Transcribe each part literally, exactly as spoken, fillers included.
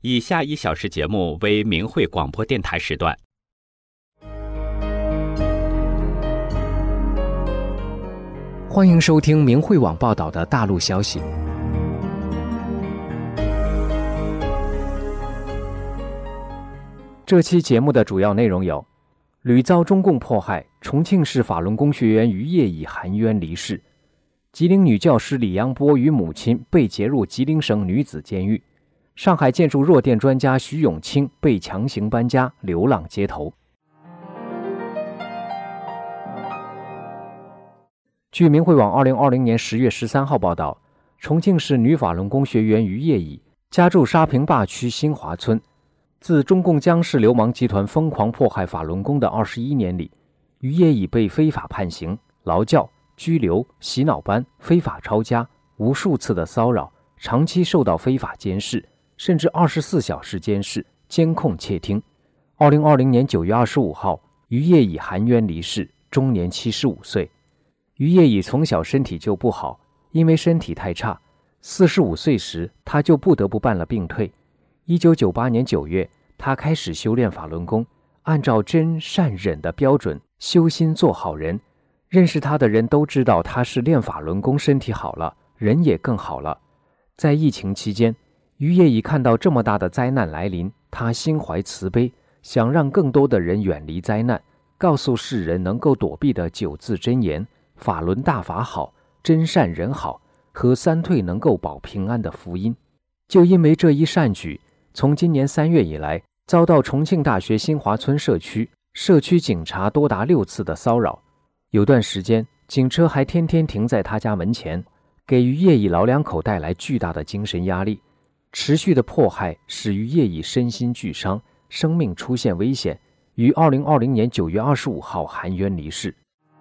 以下一小时节目为明慧广播电台时段。 欢迎收听明慧网报道的大陆消息。这期节目的主要内容有：屡遭中共迫害，重庆市法轮功学员于业已含冤离世；吉林女教师李阳波与母亲被劫入吉林省女子监狱；上海建筑弱电专家徐永清被强行搬家，流浪街头。据明慧网二零二零年十月十三号报道，重庆市女法轮功学员于业已家住沙坪坝区新华村。自中共江氏流氓集团疯狂迫害法轮功的二十一年里，于业已被非法判刑、劳教、拘留、洗脑班、非法抄家，无数次的骚扰，长期受到非法监视，甚至二十四小时监视、监控窃听。二零二零年九月二十五号，于业已含冤离世，终年七十五岁。于业已从小身体就不好，因为身体太差，四十五岁时他就不得不办了病退。一九九八年九月，他开始修炼法轮功，按照真善忍的标准修心做好人。认识他的人都知道他是练法轮功身体好了，人也更好了。在疫情期间，于业已看到这么大的灾难来临，他心怀慈悲，想让更多的人远离灾难，告诉世人能够躲避的九字真言：法轮大法好，真善人好，和三退能够保平安的福音。就因为这一善举，从今年三月以来，遭到重庆大学新华村社区社区警察多达六次的骚扰。有段时间，警车还天天停在他家门前，给于业已老两口带来巨大的精神压力。持续的迫害使于业已身心俱伤，生命出现危险，于二零二零年九月二十五号含冤离世。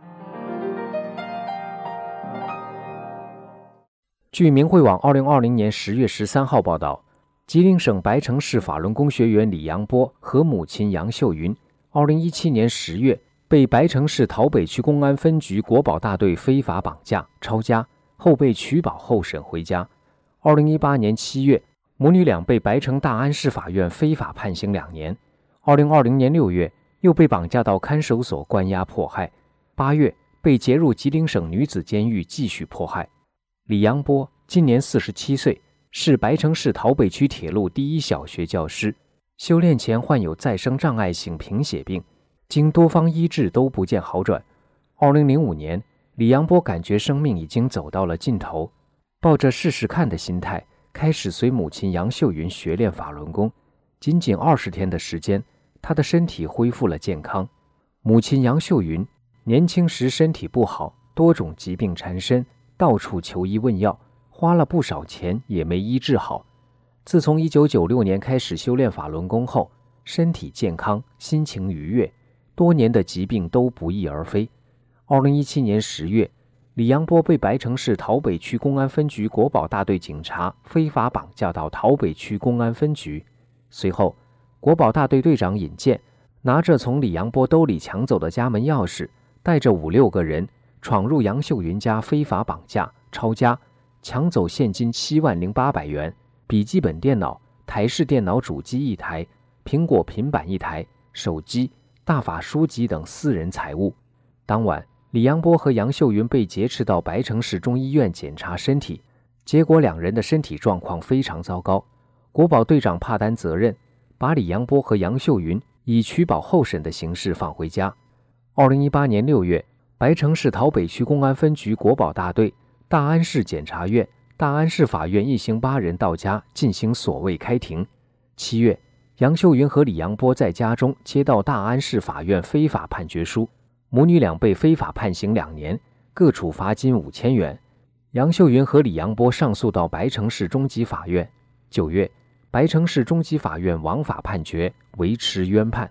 据明慧网二零二零年十月十三号报道，吉林省白城市法轮功学员李阳波和母亲杨秀云，二零一七年十月被白城市桃北区公安分局国保大队非法绑架、抄家，后被取保候审回家。二零一八年七月，母女俩被白城大安市法院非法判刑两年。二零二零年六月，又被绑架到看守所关押迫害。八月，被劫入吉林省女子监狱继续迫害。李阳波今年四十七岁，是白城市桃北区铁路第一小学教师，修炼前患有再生障碍性贫血病，经多方医治都不见好转。二零零五年，李阳波感觉生命已经走到了尽头，抱着试试看的心态，开始随母亲杨秀云学练法轮功。仅仅二十天的时间，他的身体恢复了健康。母亲杨秀云年轻时身体不好，多种疾病缠身，到处求医问药，花了不少钱也没医治好。自从一九九六年开始修炼法轮功后，身体健康，心情愉悦，多年的疾病都不翼而飞。二零一七年十月，李阳波被白城市桃北区公安分局国保大队警察非法绑架到桃北区公安分局。随后，国保大队队长尹健拿着从李阳波兜里抢走的家门钥匙，带着五六个人闯入杨秀云家非法绑架、抄家，抢走现金七万零八百元、笔记本电脑、台式电脑主机一台、苹果平板一台、手机、大法书籍等私人财物。当晚，李阳波和杨秀云被劫持到白城市中医院检查身体，结果两人的身体状况非常糟糕。国保队长怕担责任，把李阳波和杨秀云以取保候审的形式放回家。二零一八年六月，白城市桃北区公安分局国保大队、大安市检察院、大安市法院一行八人到家进行所谓开庭。七月，杨秀云和李阳波在家中接到大安市法院非法判决书，母女俩被非法判刑两年，各处罚金五千元。杨秀云和李阳波上诉到白城市中级法院。九月，白城市中级法院枉法判决，维持冤判。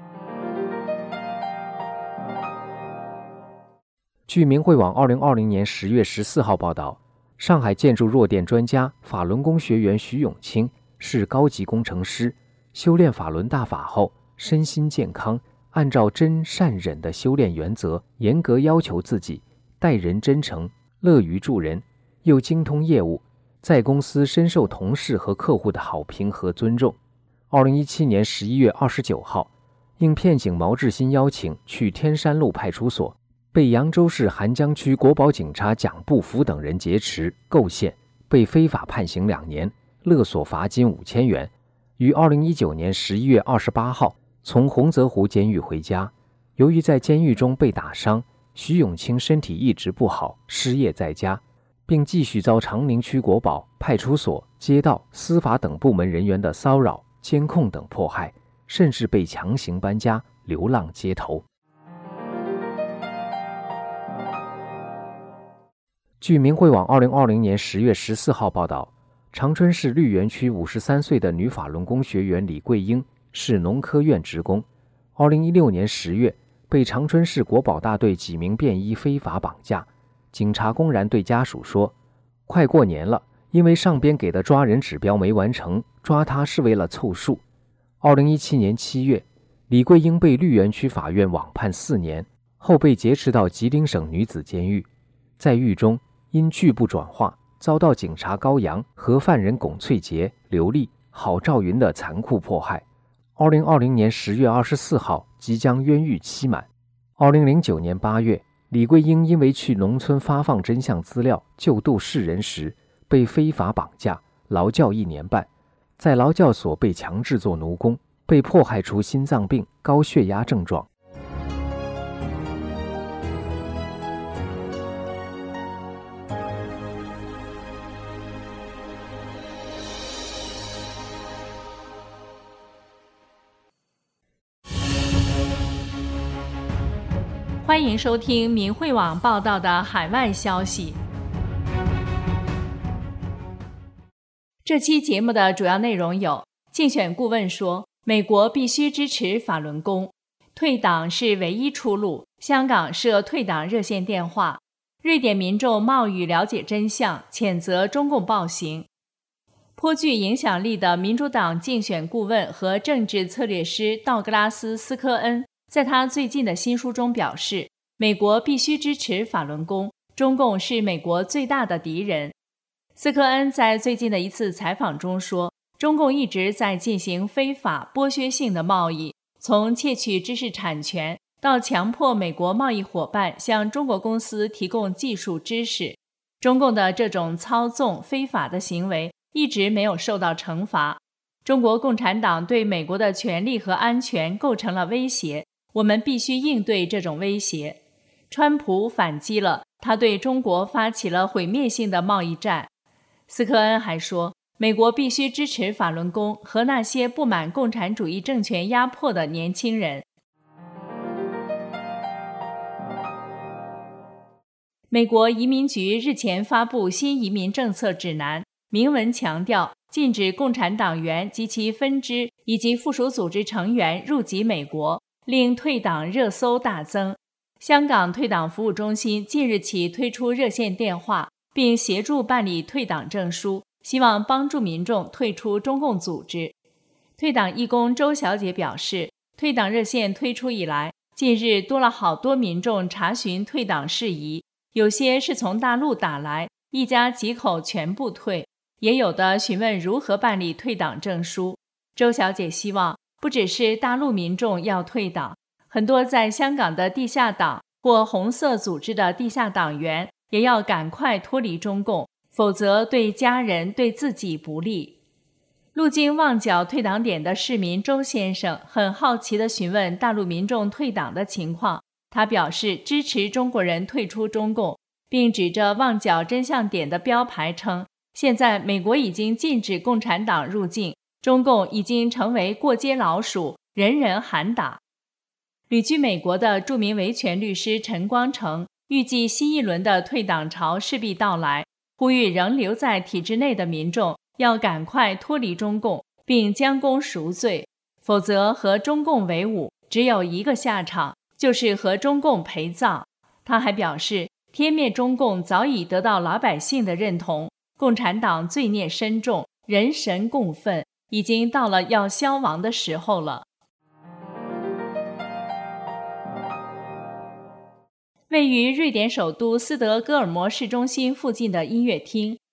据明慧网二零二零年十月十四号报道，上海建筑弱电专家、法轮功学员徐永清是高级工程师，修炼法轮大法后，身心健康，按照真善忍的修炼原则，严格要求自己，待人真诚，乐于助人，又精通业务。 在公司深受同事和客户的好评和尊重。二零一七年十一月二十九号，应片警毛志新邀请去天山路派出所，被扬州市邗江区国保警察蒋步福等人劫持构陷，被非法判刑两年，勒索罚金五千元。于二零一九年十一月二十八号从洪泽湖监狱回家。由于在监狱中被打伤，徐永清身体一直不好，失业在家，并继续遭长宁区国保、派出所、街道、司法等部门人员的骚扰、监控等迫害，甚至被强行搬家，流浪街头。据明慧网二零二零年十月十四号报道，长春市绿园区五十三岁的女法轮功学员李桂英是农科院职工，二零一六年十月被长春市国保大队几名便衣非法绑架。警察公然对家属说，快过年了，因为上边给的抓人指标没完成，抓他是为了凑数。二零一七年七月，李桂英被绿园区法院网判四年，后被劫持到吉林省女子监狱。在狱中因拒不转化，遭到警察高阳和犯人龚翠杰、刘丽、郝兆云的残酷迫害。二零二零年十月二十四号即将冤狱期满。二零零九年八月，李桂英因为去农村发放真相资料救度世人时，被非法绑架，劳教一年半，在劳教所被强制做奴工，被迫害出心脏病、高血压症状。 欢迎收听明慧网报道的海外消息。这期节目的主要内容有：竞选顾问说，美国必须支持法轮功；退党是唯一出路；香港设退党热线电话；瑞典民众冒雨了解真相，谴责中共暴行。颇具影响力的民主党竞选顾问和政治策略师道格拉斯·斯科恩在他最近的新书中表示，美国必须支持法轮功，中共是美国最大的敌人。斯科恩在最近的一次采访中说，中共一直在进行非法剥削性的贸易，从窃取知识产权到强迫美国贸易伙伴向中国公司提供技术知识。中共的这种操纵非法的行为一直没有受到惩罚。中国共产党对美国的权利和安全构成了威胁，我们必须应对这种威胁。川普反击了，他对中国发起了毁灭性的贸易战。斯科恩还说，美国必须支持法轮功和那些不满共产主义政权压迫的年轻人。美国移民局日前发布新移民政策指南，明文强调禁止共产党员及其分支以及附属组织成员入籍美国，令退党热搜大增。香港退党服务中心近日起推出热线电话，并协助办理退党证书，希望帮助民众退出中共组织。退党义工周小姐表示，退党热线推出以来，近日多了好多民众查询退党事宜，有些是从大陆打来，一家几口全部退，也有的询问如何办理退党证书。周小姐希望不只是大陆民众要退党，很多在香港的地下党或红色组织的地下党员也要赶快脱离中共，否则对家人对自己不利。路经旺角退党点的市民周先生很好奇地询问大陆民众退党的情况，他表示支持中国人退出中共，并指着旺角真相点的标牌称，现在美国已经禁止共产党入境，中共已经成为过街老鼠，人人喊打。旅居美国的著名维权律师陈光诚预计新一轮的退党潮势必到来，呼吁仍留在体制内的民众要赶快脱离中共，并将功赎罪，否则和中共为伍只有一个下场，就是和中共陪葬。他还表示，天灭中共早已得到老百姓的认同，共产党罪孽深重，人神共愤，已经到了要消亡的时候了。位于瑞典首都斯德哥尔摩市中心附近的音乐厅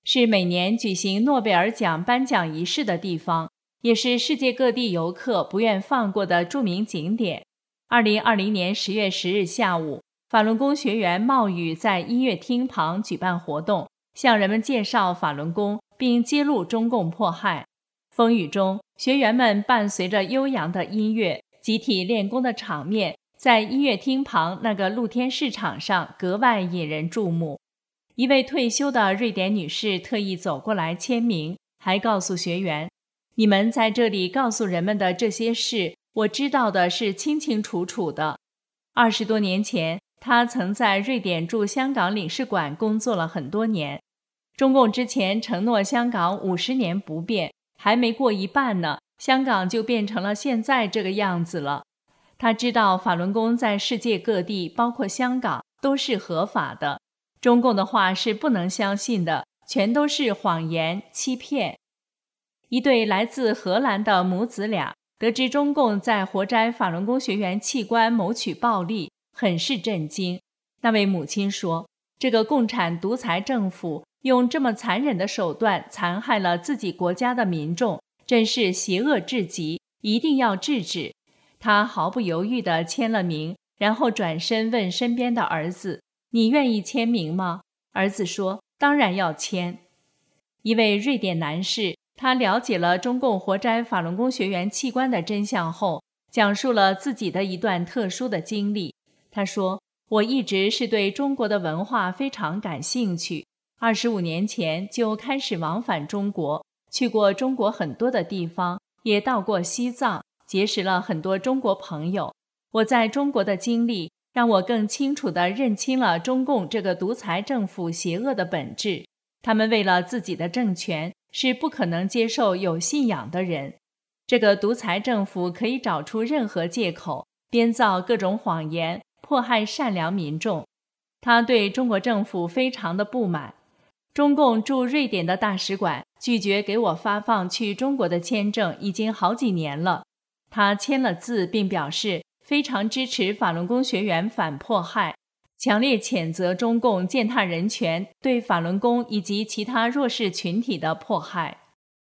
是每年举行诺贝尔奖颁奖仪式的地方，也是世界各地游客不愿放过的著名景点。二零二零年十月十日下午，法轮功学员冒雨在音乐厅旁举办活动，向人们介绍法轮功，并揭露中共迫害。风雨中，学员们伴随着悠扬的音乐，集体练功的场面，在音乐厅旁那个露天市场上格外引人注目。一位退休的瑞典女士特意走过来签名，还告诉学员：“你们在这里告诉人们的这些事，我知道的是清清楚楚的。”二十多年前，她曾在瑞典驻香港领事馆工作了很多年。中共之前承诺香港五十年不变，还没过一半呢，香港就变成了现在这个样子了。他知道法轮功在世界各地，包括香港，都是合法的。中共的话是不能相信的，全都是谎言、欺骗。一对来自荷兰的母子俩得知中共在活摘法轮功学员器官谋取暴利，很是震惊。那位母亲说，这个共产独裁政府用这么残忍的手段残害了自己国家的民众，真是邪恶至极，一定要制止。她毫不犹豫地签了名，然后转身问身边的儿子，你愿意签名吗？儿子说，当然要签。一位瑞典男士，他了解了中共活摘法轮功学员器官的真相后，讲述了自己的一段特殊的经历。他说，我一直是对中国的文化非常感兴趣，二十五年前就开始往返中国，去过中国很多的地方，也到过西藏，结识了很多中国朋友。我在中国的经历让我更清楚地认清了中共这个独裁政府邪恶的本质。他们为了自己的政权，是不可能接受有信仰的人。这个独裁政府可以找出任何借口，编造各种谎言，迫害善良民众。他对中国政府非常的不满。中共驻瑞典的大使馆拒绝给我发放去中国的签证已经好几年了。他签了字，并表示非常支持法轮功学员反迫害，强烈谴责中共践踏人权对法轮功以及其他弱势群体的迫害。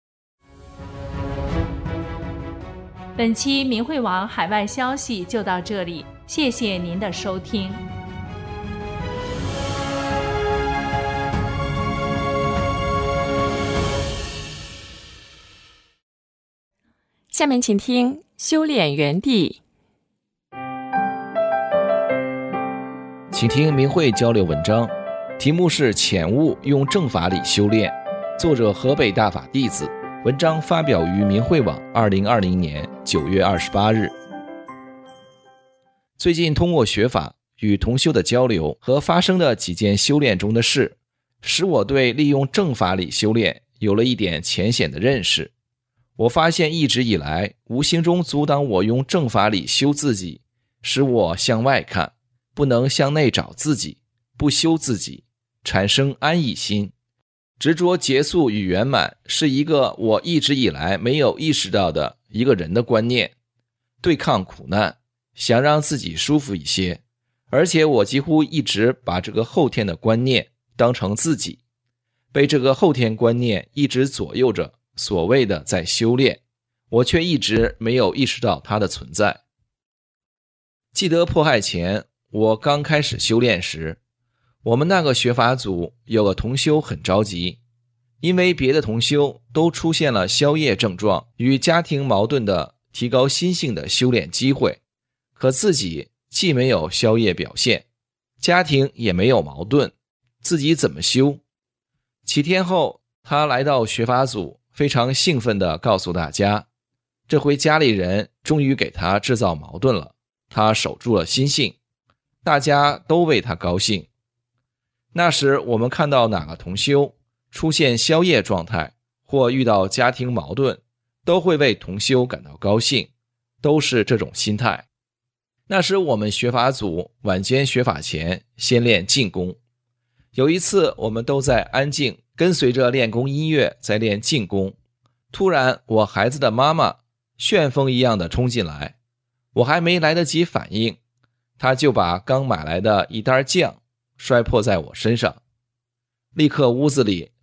本期明慧网海外消息就到这里，谢谢您的收听。 下面请听修炼园地。 请听明慧交流文章，题目是浅悟用正法理修炼，作者河北大法弟子，文章发表于明慧网二零二零年九月二十八日。最近通过学法与同修的交流和发生的几件修炼中的事，使我对利用正法理修炼有了一点浅显的认识。我发现一直以来无形中阻挡我用正法理修自己，使我向外看，不能向内找自己，不修自己，产生安逸心。执着结束与圆满是一个我一直以来没有意识到的一个人的观念。对抗苦难，想让自己舒服一些，而且我几乎一直把这个后天的观念当成自己，被这个后天观念一直左右着，所谓的在修炼，我却一直没有意识到它的存在。记得迫害前，我刚开始修炼时，我们那个学法组有个同修很着急，因为别的同修都出现了消业症状与家庭矛盾的提高心性的修炼机会，可自己既没有消业表现，家庭也没有矛盾，自己怎么修？几天后，他来到学法组，非常兴奋地告诉大家，这回家里人终于给他制造矛盾了，他守住了心性，大家都为他高兴。那时我们看到哪个同修出现消业状态或遇到家庭矛盾，都会为同修感到高兴，都是这种心态。那时我们学法组晚间学法前先练静功，有一次我们都在安静跟随着练功音乐在练静功，突然我孩子的妈妈旋风一样的冲进来，我还没来得及反应，她就把刚买来的一袋酱摔破在我身上，立刻屋子里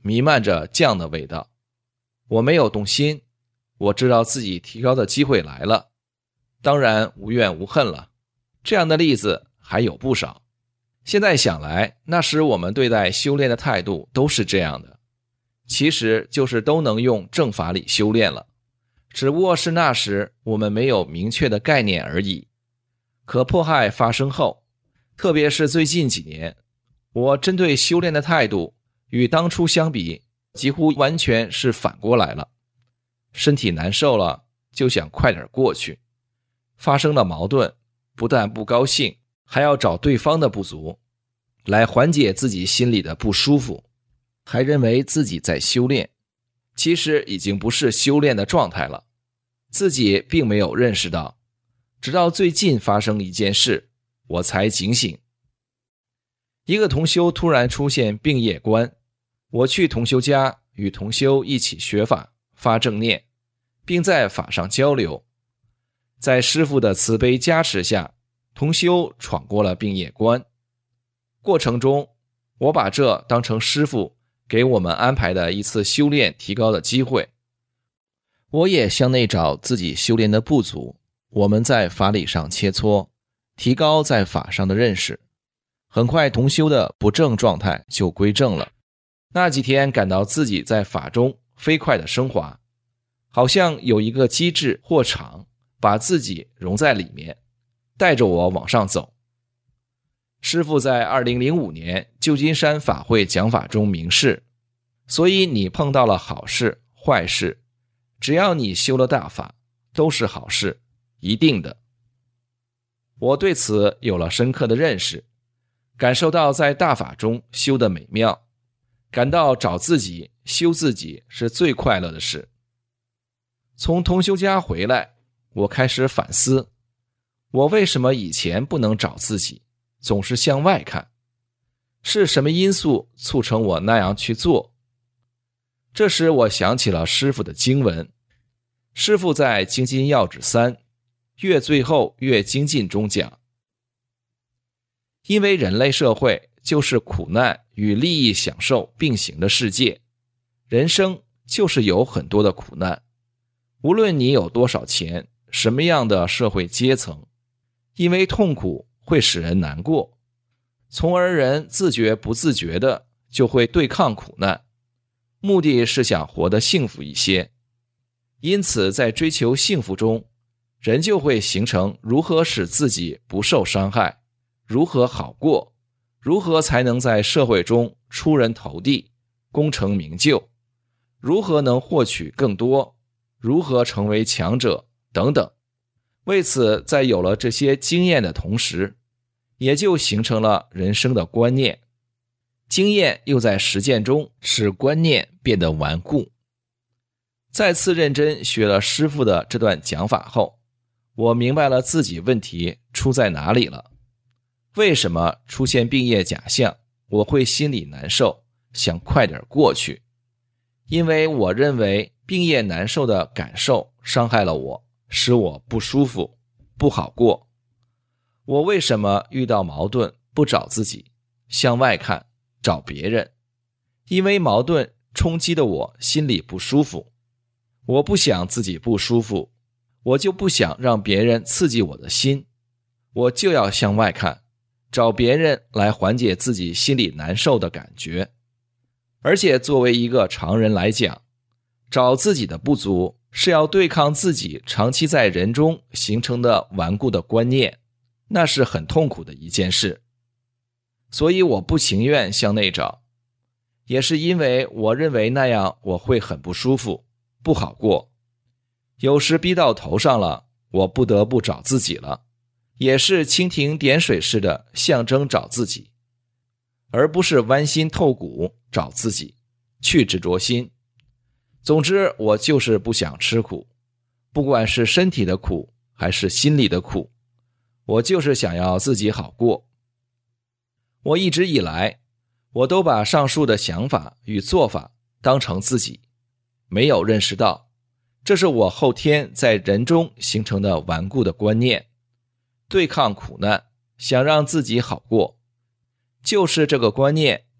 弥漫着酱的味道。我没有动心，我知道自己提高的机会来了，当然无怨无恨了。这样的例子还有不少。现在想来，那时我们对待修炼的态度都是这样的，其实就是都能用正法理修炼了，只不过是那时我们没有明确的概念而已。可迫害发生后，特别是最近几年，我针对修炼的态度与当初相比，几乎完全是反过来了。身体难受了，就想快点过去。发生了矛盾，不但不高兴，还要找对方的不足，来缓解自己心里的不舒服，还认为自己在修炼，其实已经不是修炼的状态了，自己并没有认识到。直到最近发生一件事，我才警醒。一个同修突然出现病业观，我去同修家与同修一起学法，发正念，并在法上交流。在师父的慈悲加持下，同修闯过了病业关。过程中，我把这当成师父给我们安排的一次修炼提高的机会。我也向内找自己修炼的不足，我们在法理上切磋，提高在法上的认识。很快同修的不正状态就归正了。那几天感到自己在法中飞快的升华，好像有一个机制或场把自己融在里面，带着我往上走。师父在二零零五年旧金山法会讲法中明示，所以你碰到了好事坏事，只要你修了大法，都是好事，一定的。我对此有了深刻的认识，感受到在大法中修的美妙，感到找自己修自己是最快乐的事。从同修家回来，我开始反思，我为什么以前不能找自己，总是向外看？是什么因素促成我那样去做？这时我想起了师父的经文，师父在精进要旨三越最后越精进中讲，因为人类社会就是苦难与利益享受并行的世界，人生就是有很多的苦难，无论你有多少钱，什么样的社会阶层，因为痛苦会使人难过，从而人自觉不自觉的就会对抗苦难，目的是想活得幸福一些。因此在追求幸福中，人就会形成如何使自己不受伤害，如何好过，如何才能在社会中出人头地，功成名就，如何能获取更多，如何成为强者等等。为此，在有了这些经验的同时，也就形成了人生的观念，经验又在实践中使观念变得顽固。再次认真学了师父的这段讲法后，我明白了自己问题出在哪里了。为什么出现病业假象，我会心里难受，想快点过去？因为我认为病业难受的感受伤害了我，使我不舒服，不好过。我为什么遇到矛盾不找自己，向外看，找别人？因为矛盾冲击的我心里不舒服，我不想自己不舒服，我就不想让别人刺激我的心，我就要向外看，找别人来缓解自己心里难受的感觉。而且作为一个常人来讲，找自己的不足是要对抗自己长期在人中形成的顽固的观念，那是很痛苦的一件事。所以我不情愿向内找，也是因为我认为那样我会很不舒服，不好过。有时逼到头上了，我不得不找自己了，也是蜻蜓点水似的象征找自己，而不是剜心透骨找自己，去执着心。总之，我就是不想吃苦，不管是身体的苦还是心里的苦，我就是想要自己好过。我一直以来，我都把上述的想法与做法当成自己，没有认识到，这是我后天在人中形成的顽固的观念。对抗苦难，想让自己好过，就是这个观念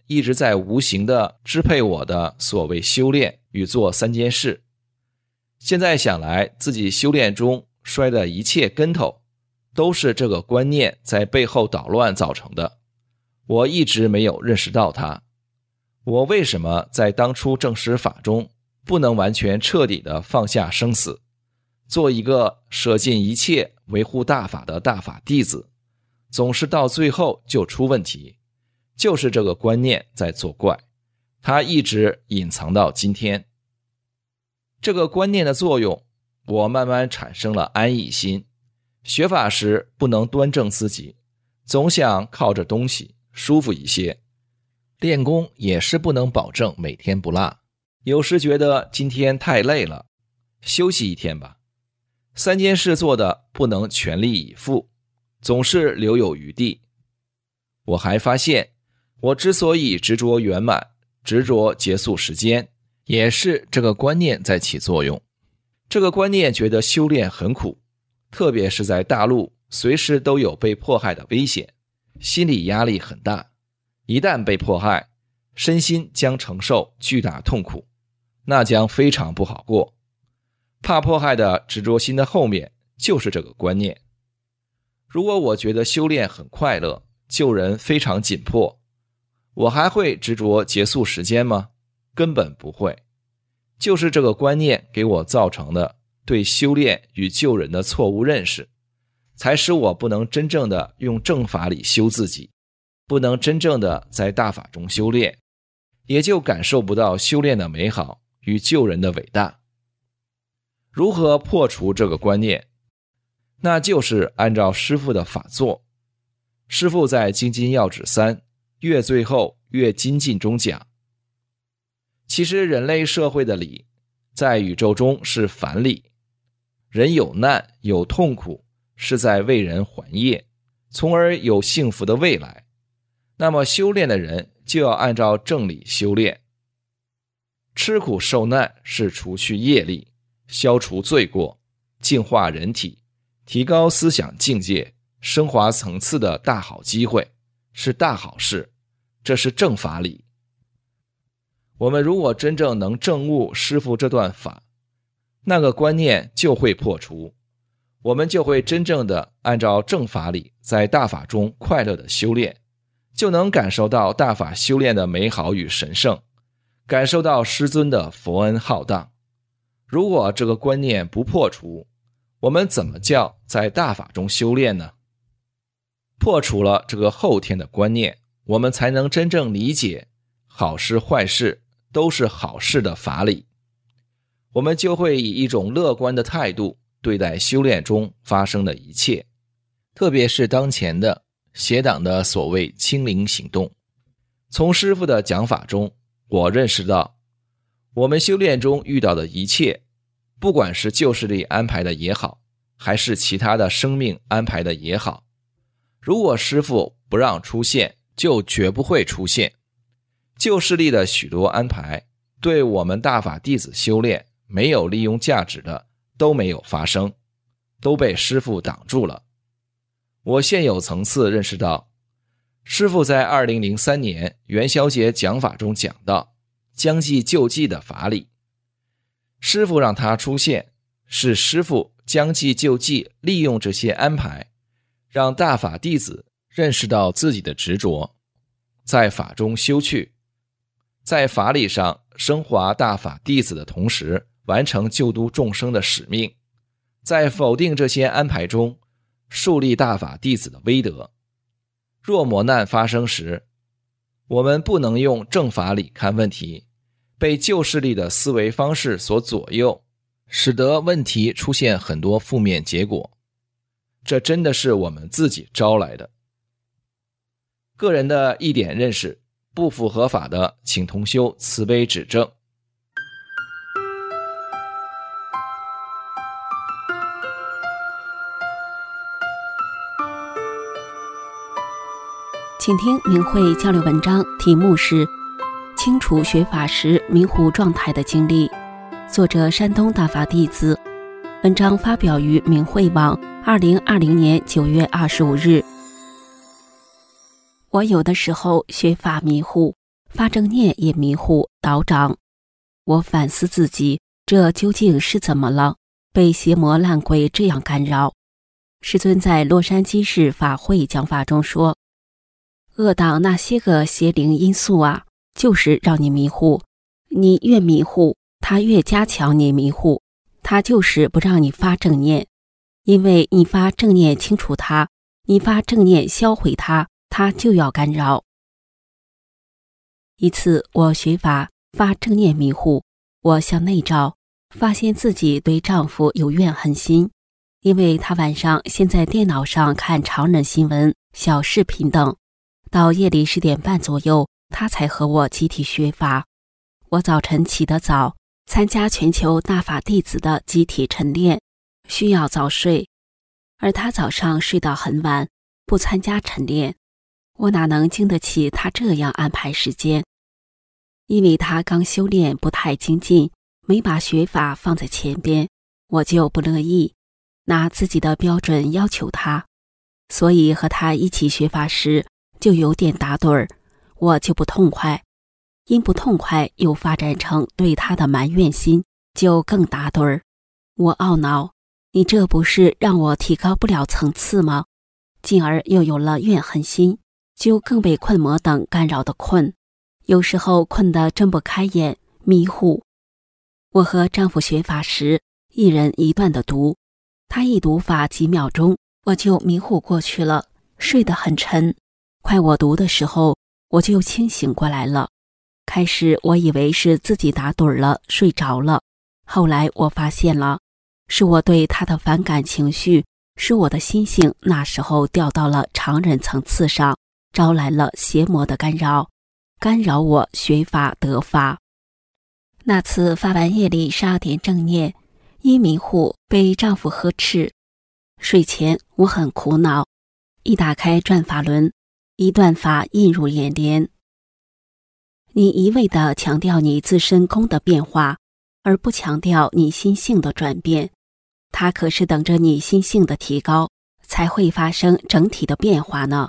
一直在无形地支配我的所谓修炼与做三件事。现在想来，自己修炼中摔的一切跟头，都是这个观念在背后捣乱造成的。我一直没有认识到它。我为什么在当初正实法中不能完全彻底地放下生死，做一个舍尽一切维护大法的大法弟子，总是到最后就出问题？就是这个观念在作怪，它一直隐藏到今天。这个观念的作用，我慢慢产生了安逸心。学法时不能端正自己，总想靠着东西舒服一些。练功也是不能保证每天不落，有时觉得今天太累了，休息一天吧。三件事做的不能全力以赴，总是留有余地。我还发现，我之所以执着圆满，执着结束时间，也是这个观念在起作用。这个观念觉得修炼很苦，特别是在大陆，随时都有被迫害的危险，心理压力很大。一旦被迫害，身心将承受巨大痛苦，那将非常不好过。怕迫害的执着心的后面就是这个观念。如果我觉得修炼很快乐，救人非常紧迫，我还会执着结束时间吗？根本不会。就是这个观念给我造成的对修炼与救人的错误认识，才使我不能真正的用正法理修自己，不能真正的在大法中修炼，也就感受不到修炼的美好与救人的伟大。如何破除这个观念？那就是按照师父的法做。师父在《精进要旨三》越最后越精进中讲，其实人类社会的理在宇宙中是反理，人有难有痛苦，是在为人还业，从而有幸福的未来。那么修炼的人就要按照正理修炼。吃苦受难是除去业力，消除罪过，净化人体，提高思想境界，升华层次的大好机会，是大好事，这是正法理。我们如果真正能证悟师父这段法，那个观念就会破除，我们就会真正的按照正法理在大法中快乐的修炼，就能感受到大法修炼的美好与神圣，感受到师尊的佛恩浩荡。如果这个观念不破除，我们怎么叫在大法中修炼呢？破除了这个后天的观念，我们才能真正理解好事坏事都是好事的法理。我们就会以一种乐观的态度对待修炼中发生的一切，特别是当前的邪党的所谓清零行动。从师父的讲法中，我认识到我们修炼中遇到的一切，不管是旧势力安排的也好，还是其他的生命安排的也好，如果师父不让出现，就绝不会出现。旧势力的许多安排，对我们大法弟子修炼没有利用价值的都没有发生，都被师父挡住了。我现有层次认识到，师父在二零零三年元宵节讲法中讲到将计就计的法理。师父让它出现，是师父将计就计，利用这些安排，让大法弟子认识到自己的执着，在法中修去，在法理上升华大法弟子的同时，完成救度众生的使命，在否定这些安排中树立大法弟子的威德。若磨难发生时，我们不能用正法理看问题，被旧势力的思维方式所左右，使得问题出现很多负面结果，这真的是我们自己招来的。个人的一点认识不符合法的，请同修慈悲指正。 请听明慧交流文章，题目是清楚学法时迷糊状态的经历，作者山东大法弟子。文章发表于明慧网二零二零年九月二十五日。我有的时候学法迷糊， 发正念也迷糊倒掌。我反思自己，这究竟是怎么了？被邪魔烂鬼这样干扰。师尊在洛杉矶市法会讲法中说，恶党那些个邪灵因素啊，就是让你迷糊，你越迷糊，他越加强你迷糊，他就是不让你发正念，因为你发正念清除他，你发正念销毁他，他就要干扰。一次我学法发正念迷糊，我向内照，发现自己对丈夫有怨恨心，因为他晚上先在电脑上看常人新闻、小视频等，到夜里十点半左右，他才和我集体学法。我早晨起得早，参加全球大法弟子的集体晨练，需要早睡，而他早上睡到很晚，不参加晨练。我哪能经得起他这样安排时间？因为他刚修炼不太精进，没把学法放在前边，我就不乐意，拿自己的标准要求他，所以和他一起学法时就有点打盹儿，我就不痛快，因不痛快又发展成对他的埋怨心，就更打盹儿。我懊恼，你这不是让我提高不了层次吗？进而又有了怨恨心，就更被困魔等干扰的困，有时候困得睁不开眼，迷糊。我和丈夫学法时，一人一段的读，他一读法几秒钟，我就迷糊过去了，睡得很沉。快我读的时候，我就清醒过来了。开始我以为是自己打盹了，睡着了，后来我发现了，是我对他的反感情绪，是我的心性那时候掉到了常人层次上，招来了邪魔的干扰，干扰我学法得法。那次发完夜里十二点正念，因迷糊被丈夫呵斥，睡前我很苦恼，一打开转法轮，一段法映入眼帘。你一味地强调你自身功的变化，而不强调你心性的转变，它可是等着你心性的提高，才会发生整体的变化呢。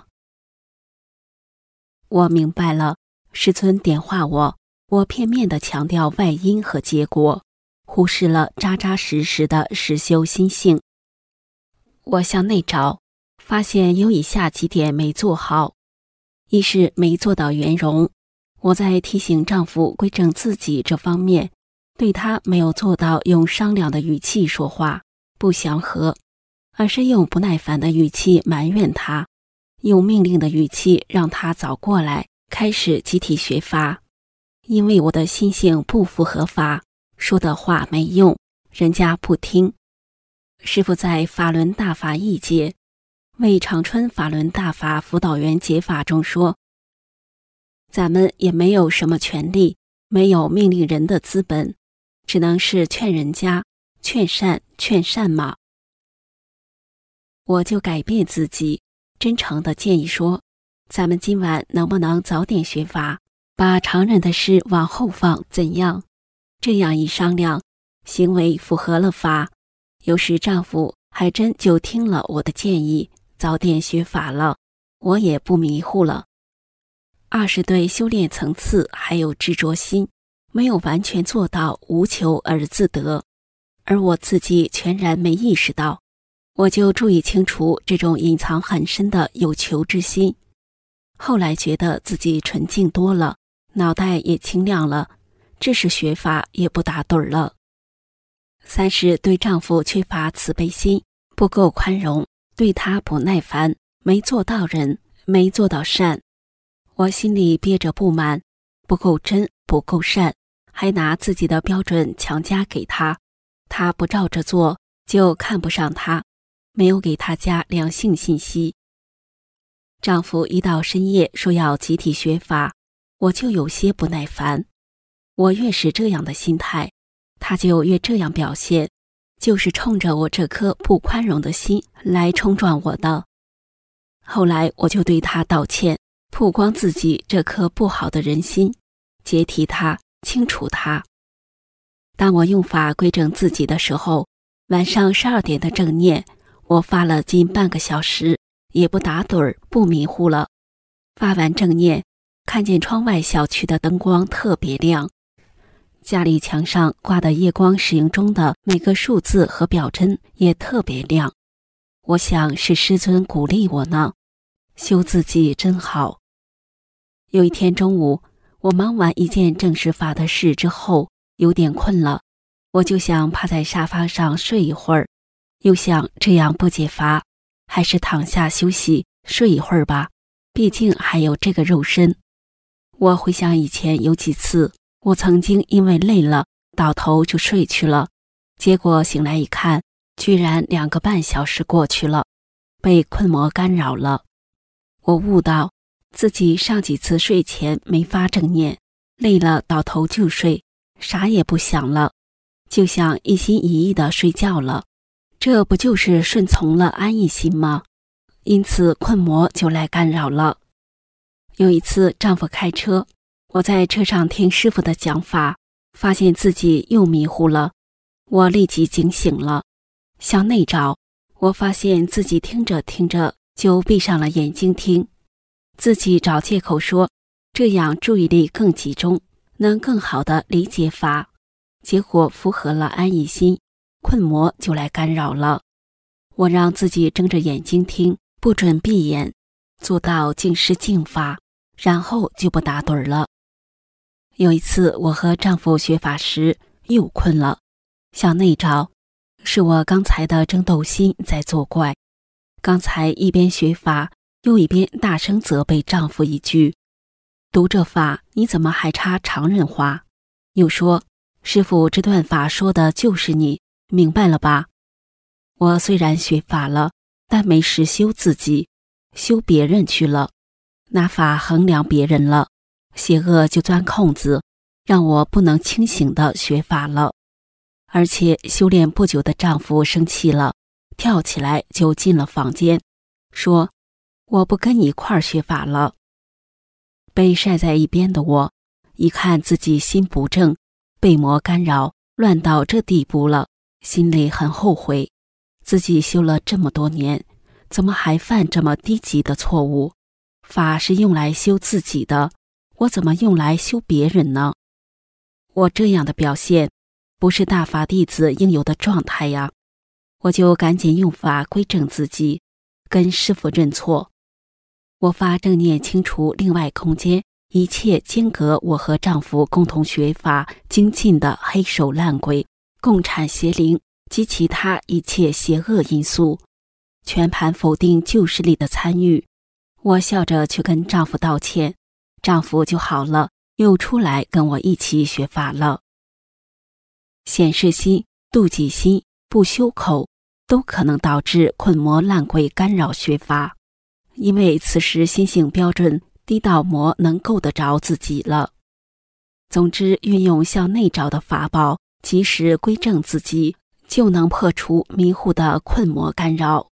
我明白了，师尊点化我，我片面地强调外因和结果，忽视了扎扎实实的实修心性。我向内找，发现有以下几点没做好。一是没做到圆融，我在提醒丈夫归正自己这方面，对他没有做到用商量的语气说话，不祥和，而是用不耐烦的语气埋怨他，用命令的语气让他早过来，开始集体学法。因为我的心性不符合法，说的话没用，人家不听。师父在法轮大法义解为长春法轮大法辅导员解法中说，咱们也没有什么权利，没有命令人的资本，只能是劝人家，劝善劝善嘛。我就改变自己，真诚地建议说，咱们今晚能不能早点学法，把常人的事往后放，怎样？这样一商量，行为符合了法，有时丈夫还真就听了我的建议，早点学法了，我也不迷糊了。二是对修炼层次还有执着心，没有完全做到无求而自得，而我自己全然没意识到，我就注意清除这种隐藏很深的有求之心。后来觉得自己纯净多了，脑袋也清亮了，这时学法也不打盹了。三是对丈夫缺乏慈悲心，不够宽容，对他不耐烦，没做到人，没做到善。我心里憋着不满，不够真，不够善，还拿自己的标准强加给他，他不照着做，就看不上他，没有给他加良性信息。丈夫一到深夜说要集体学法，我就有些不耐烦。我越是这样的心态，他就越这样表现，就是冲着我这颗不宽容的心来冲撞我的。后来我就对他道歉，曝光自己这颗不好的人心，解体他，清除他。当我用法归正自己的时候，晚上十二点的正念，我发了近半个小时，也不打盹儿，不迷糊了。发完正念， 看见窗外小区的灯光特别亮，家里墙上挂的夜光石英钟的每个数字和表针也特别亮。我想是师尊鼓励我呢，修自己真好。有一天中午，我忙完一件正式法的事之后，有点困了，我就想趴在沙发上睡一会儿，又想这样不解乏，还是躺下休息睡一会儿吧，毕竟还有这个肉身。我回想以前有几次，我曾经因为累了倒头就睡去了，结果醒来一看，居然两个半小时过去了，被困魔干扰了。我悟到自己上几次睡前没发正念，累了倒头就睡，啥也不想了，就想一心一意地睡觉了，这不就是顺从了安逸心吗？因此困魔就来干扰了。有一次丈夫开车，我在车上听师父的讲法，发现自己又迷糊了，我立即警醒了，向内找，我发现自己听着听着就闭上了眼睛听，自己找借口说这样注意力更集中，能更好地理解法，结果符合了安逸心，困魔就来干扰了。我让自己睁着眼睛听，不准闭眼，做到静视静法，然后就不打盹了。有一次我和丈夫学法时又困了，向内找，是我刚才的争斗心在作怪。刚才一边学法，又一边大声责备丈夫一句：读这法你怎么还插常人话？又说师父这段法说的就是你，明白了吧？我虽然学法了，但没实修自己，修别人去了，拿法衡量别人了，邪恶就钻空子，让我不能清醒地学法了。而且修炼不久的丈夫生气了，跳起来就进了房间，说我不跟你一块儿学法了。被晒在一边的我，一看自己心不正，被魔干扰，乱到这地步了，心里很后悔，自己修了这么多年，怎么还犯这么低级的错误？法是用来修自己的，我怎么用来修别人呢？我这样的表现，不是大法弟子应有的状态呀！我就赶紧用法归正自己，跟师父认错。我发正念清除另外空间一切间隔我和丈夫共同学法精进的黑手烂鬼、共产邪灵及其他一切邪恶因素，全盘否定旧势力的参与。我笑着去跟丈夫道歉，丈夫就好了，又出来跟我一起学法了。显示心、妒忌心、不修口，都可能导致困魔烂鬼干扰学法，因为此时心性标准低到魔能够得着自己了。总之，运用向内找的法宝，及时归正自己，就能破除迷糊的困魔干扰。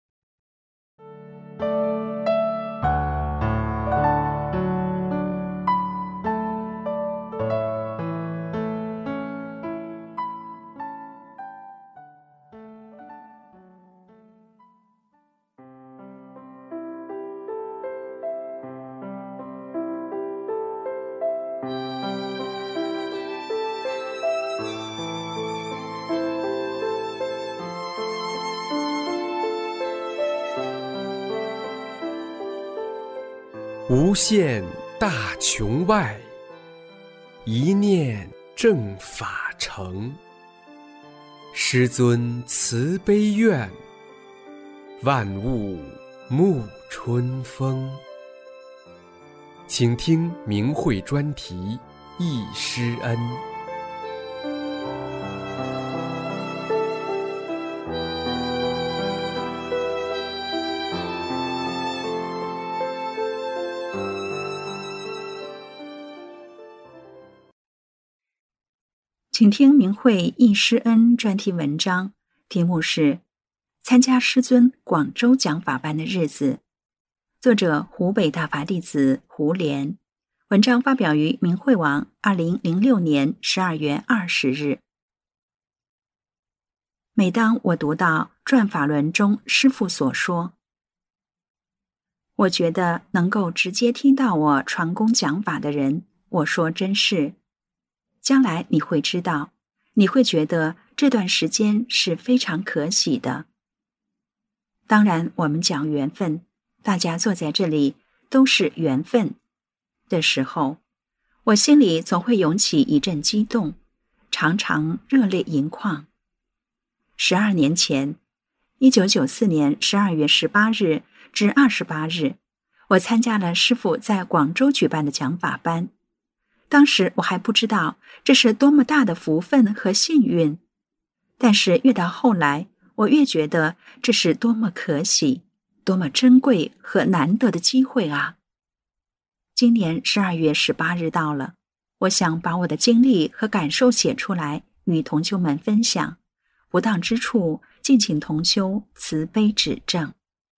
无限大穹外，一念正法成。师尊慈悲愿，万物沐春风。请听明慧专题忆师恩。 请听明慧忆师恩专题文章，题目是参加师尊广州讲法班的日子，作者湖北大法弟子胡莲，文章发表于明慧网二零零六年十二月二十日。每当我读到转法轮中师父所说， 我觉得能够直接听到我传功讲法的人，我说真是，将来你会知道，你会觉得这段时间是非常可喜的。当然，我们讲缘分，大家坐在这里都是缘分的时候，我心里总会涌起一阵激动，常常热泪盈眶。十二年前，一九九四年十二月十八日至二十八日，我参加了师父在广州举办的讲法班。当时我还不知道这是多么大的福分和幸运，但是越到后来，我越觉得这是多么可喜、多么珍贵和难得的机会啊！今年十二月十八日到了，我想把我的经历和感受写出来，与同修们分享。不当之处，敬请同修慈悲指正。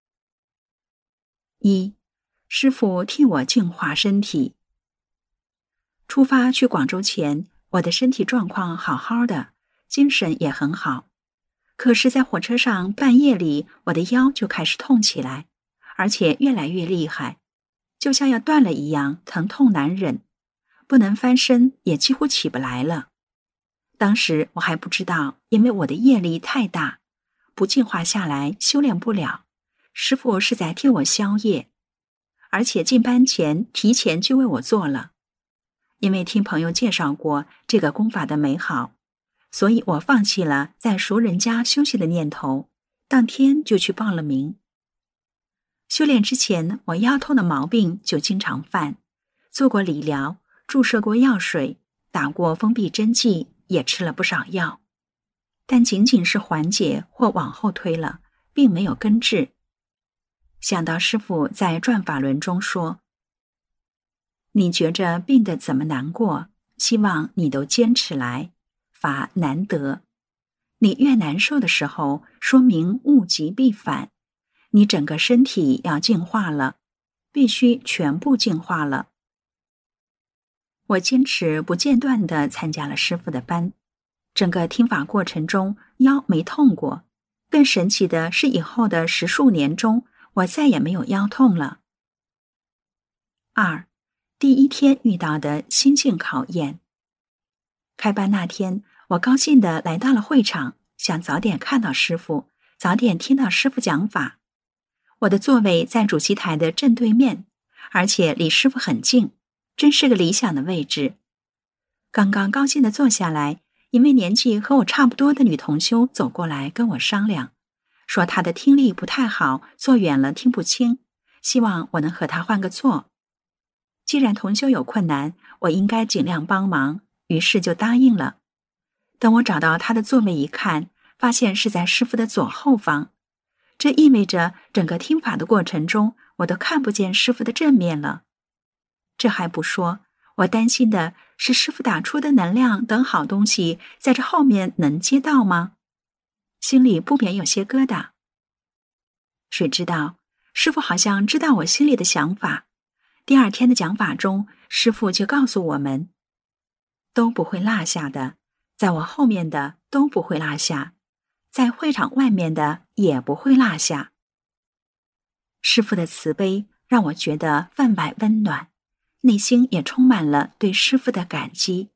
一，师父替我净化身体。出发去广州前，我的身体状况好好的，精神也很好。可是在火车上半夜里，我的腰就开始痛起来，而且越来越厉害，就像要断了一样，疼痛难忍，不能翻身，也几乎起不来了。当时我还不知道，因为我的业力太大，不净化下来修炼不了。师父是在替我消业，而且进班前提前就为我做了。因为听朋友介绍过这个功法的美好，所以我放弃了在熟人家休息的念头，当天就去报了名。修炼之前，我腰痛的毛病就经常犯，做过理疗，注射过药水，打过封闭针剂，也吃了不少药，但仅仅是缓解或往后推了，并没有根治。想到师父在转法轮中说，你觉着病得怎么难过，希望你都坚持来，法难得。你越难受的时候，说明物极必反，你整个身体要净化了，必须全部净化了。我坚持不间断地参加了师父的班，整个听法过程中腰没痛过，更神奇的是以后的十数年中，我再也没有腰痛了。二，第一天遇到的心境考验。开班那天，我高兴地来到了会场，想早点看到师父，早点听到师父讲法。我的座位在主席台的正对面，而且离师父很近，真是个理想的位置。刚刚高兴地坐下来，一位年纪和我差不多的女同修走过来跟我商量，说她的听力不太好，坐远了听不清，希望我能和她换个座。既然同修有困难，我应该尽量帮忙，于是就答应了。等我找到她的座位一看，发现是在师父的左后方，这意味着整个听法的过程中，我都看不见师父的正面了。这还不说，我担心的是师父打出的能量等好东西在这后面能接到吗？心里不免有些疙瘩。谁知道师父好像知道我心里的想法，第二天的讲法中，师父就告诉我们，都不会落下的，在我后面的都不会落下，在会场外面的也不会落下。师父的慈悲让我觉得分外温暖，内心也充满了对师父的感激。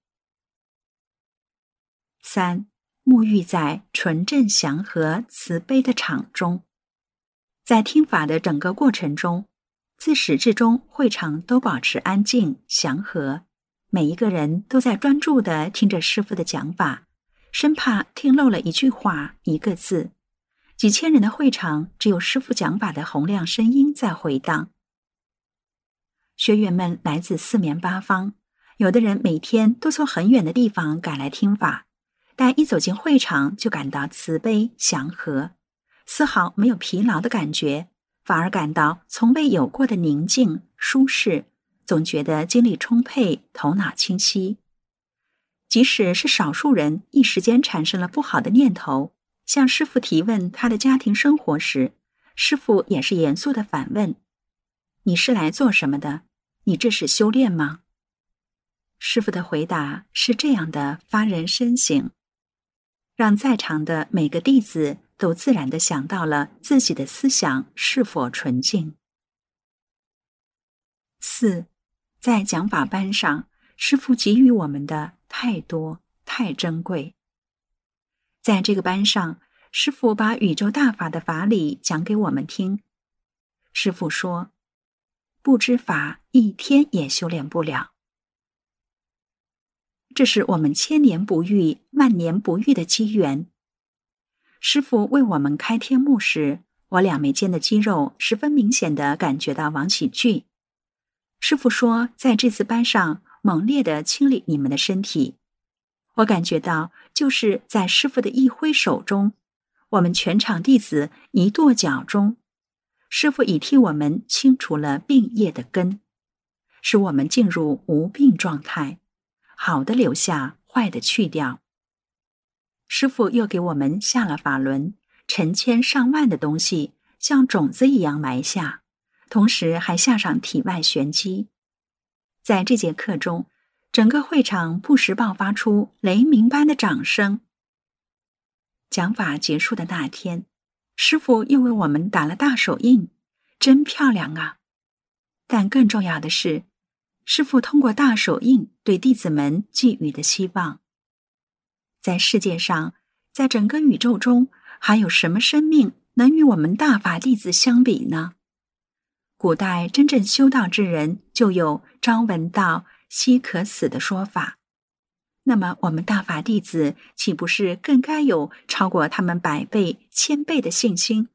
三，沐浴在纯正祥和慈悲的场中。在听法的整个过程中，自始至终会场都保持安静祥和，每一个人都在专注地听着师父的讲法，生怕听漏了一句话一个字。几千人的会场，只有师父讲法的洪亮声音在回荡。学员们来自四面八方，有的人每天都从很远的地方赶来听法，但一走进会场就感到慈悲祥和，丝毫没有疲劳的感觉，反而感到从未有过的宁静舒适，总觉得精力充沛，头脑清晰。即使是少数人一时间产生了不好的念头，向师父提问他的家庭生活时，师父也是严肃地反问，你是来做什么的？你这是修炼吗？师父的回答是这样的发人深省，让在场的每个弟子都自然地想到了自己的思想是否纯净。 四，在讲法班上，师父给予我们的太多太珍贵。在这个班上，师父把宇宙大法的法理讲给我们听。师父说，不知法一天也修炼不了。这是我们千年不遇、万年不遇的机缘。师父为我们开天幕时，我两眉间的肌肉十分明显地感觉到往起聚。师父说，在这次班上猛烈地清理你们的身体。我感觉到，就是在师父的一挥手中，我们全场弟子一跺脚中，师父已替我们清除了病业的根，使我们进入无病状态，好的留下，坏的去掉。师父又给我们下了法轮，成千上万的东西像种子一样埋下，同时还下上体外玄机。在这节课中，整个会场不时爆发出雷鸣般的掌声。讲法结束的那天，师父又为我们打了大手印，真漂亮啊！但更重要的是，师父通过大手印对弟子们寄予的希望。在世界上，在整个宇宙中，还有什么生命能与我们大法弟子相比呢？古代真正修道之人就有朝闻道，夕可死的说法。那么我们大法弟子岂不是更该有超过他们百倍、千倍的信心？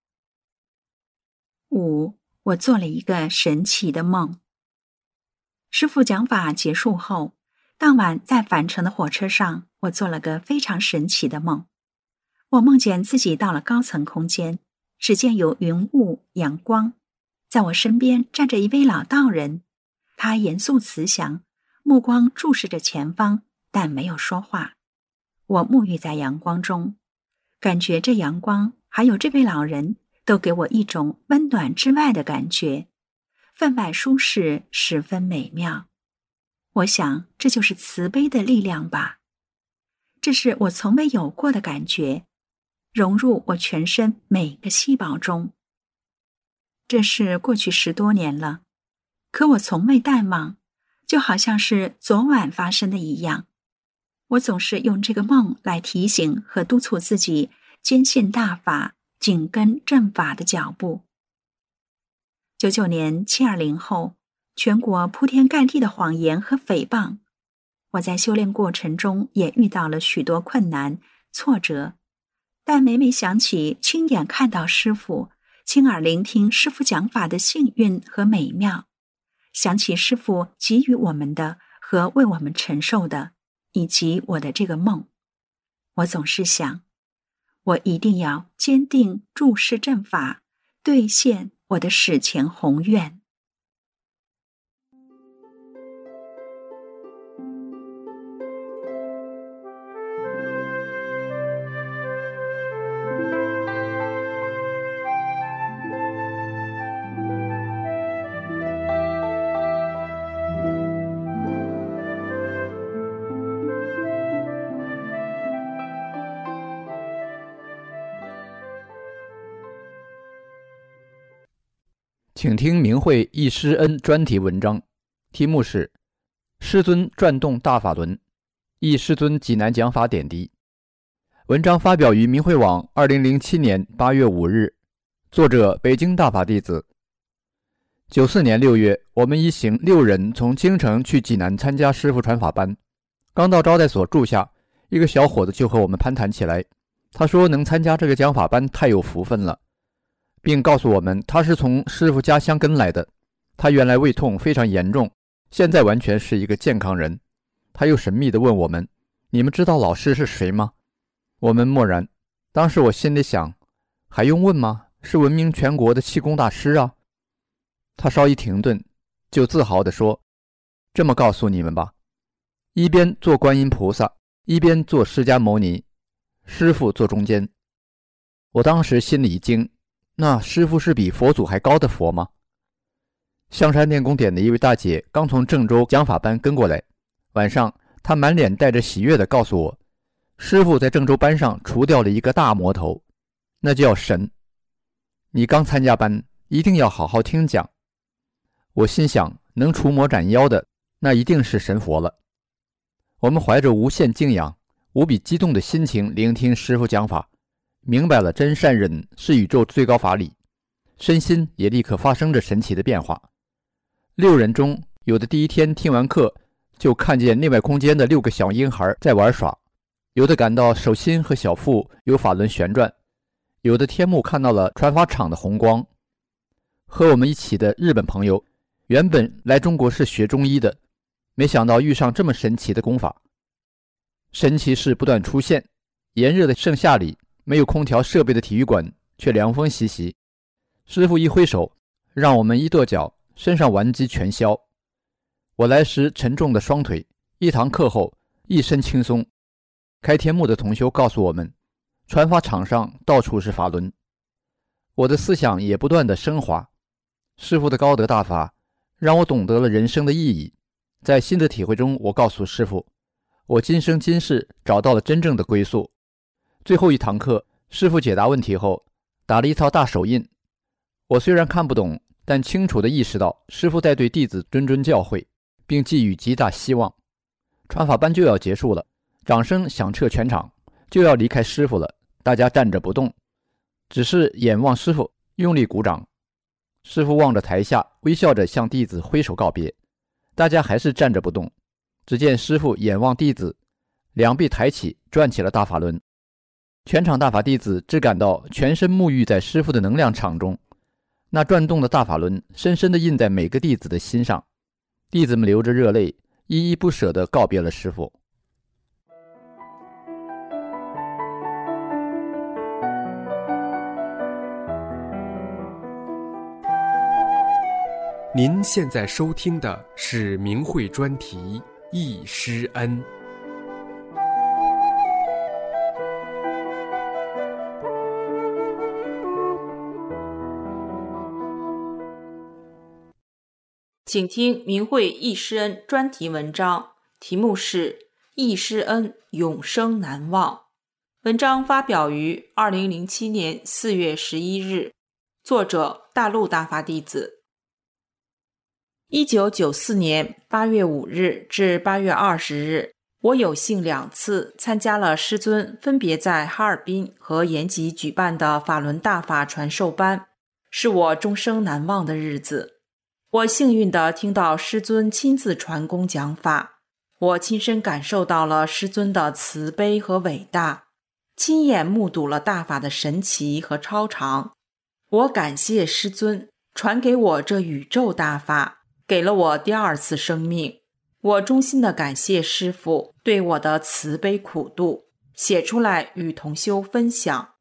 五，我做了一个神奇的梦。师父讲法结束后，当晚在返程的火车上，我做了个非常神奇的梦。我梦见自己到了高层空间，只见有云雾、阳光，在我身边站着一位老道人，他严肃慈祥，目光注视着前方，但没有说话。我沐浴在阳光中，感觉这阳光还有这位老人都给我一种温暖之外的感觉，分外舒适，十分美妙。我想这就是慈悲的力量吧。这是我从未有过的感觉，融入我全身每个细胞中。这是过去十多年了，可我从未淡忘，就好像是昨晚发生的一样。我总是用这个梦来提醒和督促自己坚信大法，紧跟正法的脚步。九九年七二零后，全国铺天盖地的谎言和诽谤，我在修炼过程中也遇到了许多困难、挫折，但每每想起亲眼看到师父，亲耳聆听师父讲法的幸运和美妙，想起师父给予我们的和为我们承受的，以及我的这个梦，我总是想，我一定要坚定注视正法，兑现我的史前宏愿。 请听明慧忆师恩专题文章，题目是《师尊转动大法轮，忆师尊济南讲法点滴》。文章发表于明慧网二零零七年八月五日，作者北京大法弟子。九四年六月，我们一行六人从京城去济南参加师父传法班。刚到招待所住下，一个小伙子就和我们攀谈起来。他说能参加这个讲法班太有福分了，并告诉我们他是从师父家乡跟来的，他原来胃痛非常严重，现在完全是一个健康人。他又神秘地问我们，你们知道老师是谁吗？我们默然。当时我心里想，还用问吗？是闻名全国的气功大师啊。他稍一停顿，就自豪地说，这么告诉你们吧，一边做观音菩萨，一边做释迦牟尼，师父坐中间。我当时心里一惊，那师父是比佛祖还高的佛吗？香山练功点的一位大姐刚从郑州讲法班跟过来，晚上她满脸带着喜悦地告诉我，师父在郑州班上除掉了一个大魔头，那叫神。你刚参加班，一定要好好听讲。 我心想，能除魔斩妖的，那一定是神佛了。我们怀着无限敬仰、无比激动的心情聆听师父讲法，明白了真善忍是宇宙最高法理，身心也立刻发生着神奇的变化。六人中，有的第一天听完课就看见内外空间的六个小婴孩在玩耍，有的感到手心和小腹有法轮旋转，有的天目看到了传法场的红光。和我们一起的日本朋友原本来中国是学中医的，没想到遇上这么神奇的功法。神奇事不断出现，炎热的盛夏里，没有空调设备的体育馆却凉风习习。师父一挥手，让我们一跺脚，身上顽疾全消。我来时沉重的双腿，一堂课后一身轻松。开天目的同修告诉我们，传法场上到处是法轮。我的思想也不断的升华。师父的高德大法让我懂得了人生的意义。在新的体会中，我告诉师父，我今生今世找到了真正的归宿。最后一堂课，师父解答问题后打了一套大手印。我虽然看不懂，但清楚地意识到师父在对弟子谆谆教诲，并寄予极大希望。传法班就要结束了，掌声响彻全场，就要离开师父了。大家站着不动，只是眼望师父，用力鼓掌。师父望着台下，微笑着向弟子挥手告别。大家还是站着不动。只见师父眼望弟子，两臂抬起，转起了大法轮。全场大法弟子只感到全身沐浴在师父的能量场中，那转动的大法轮深深地印在每个弟子的心上。弟子们流着热泪，依依不舍地告别了师父。 您现在收听的是明慧专题《忆师恩》。 请听明慧忆师恩专题文章，题目是《忆师恩永生难忘》。文章发表于二零零七年四月十一日，作者大陆大法弟子。一九九四年八月五日至八月二十日，我有幸两次参加了师尊分别在哈尔滨和延吉举办的法轮大法传授班，是我终生难忘的日子。我幸运地听到师尊亲自传功讲法，我亲身感受到了师尊的慈悲和伟大，亲眼目睹了大法的神奇和超常。我感谢师尊传给我这宇宙大法，给了我第二次生命。我衷心地感谢师父对我的慈悲苦度，写出来与同修分享。